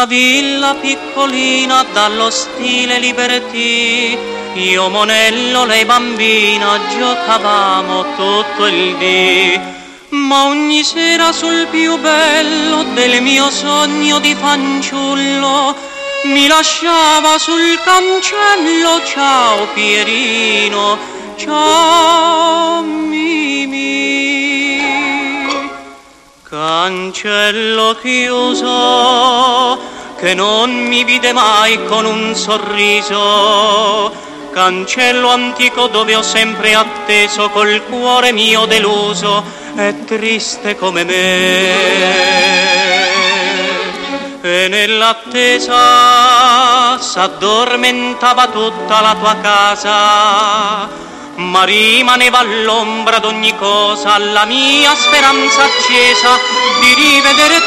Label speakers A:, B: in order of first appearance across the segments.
A: villa piccolina dallo stile liberty, io monello, lei bambina, giocavamo tutto il dì. Ma ogni sera sul più bello del mio sogno di fanciullo mi lasciava sul cancello, ciao Pierino, ciao Mimì. Cancello chiuso che non mi vide mai con un sorriso, cancello antico dove ho sempre atteso col cuore mio deluso e triste come me. E nell'attesa s'addormentava tutta la tua casa, ma rimaneva all'ombra d'ogni cosa la mia speranza accesa di rivedere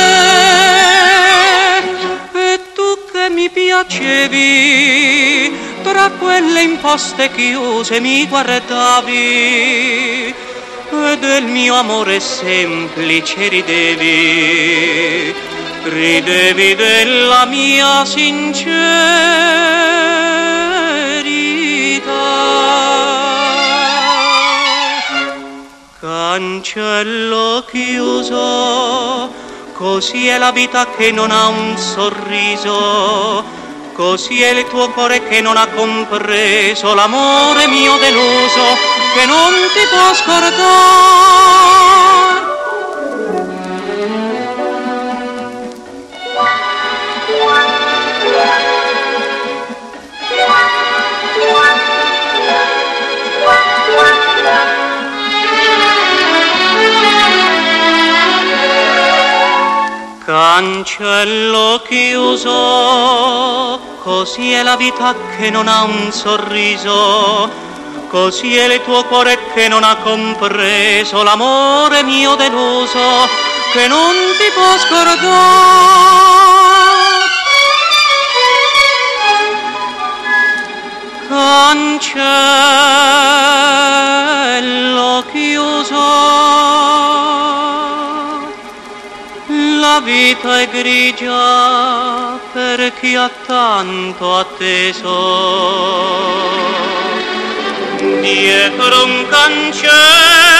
A: te. E tu che mi piacevi, tra quelle imposte chiuse mi guardavi e del mio amore semplice ridevi, ridevi della mia sincerità. Cancello chiuso, così è la vita che non ha un sorriso, così è il tuo cuore che non ha compreso l'amore mio deluso, che non ti può scordare. Cancello chiuso, così è la vita che non ha un sorriso, così è il tuo cuore che non ha compreso l'amore mio deluso, che non ti può scordare. Cancello chiuso, la vita è grigia per chi ha tanto atteso. Dietro un cancello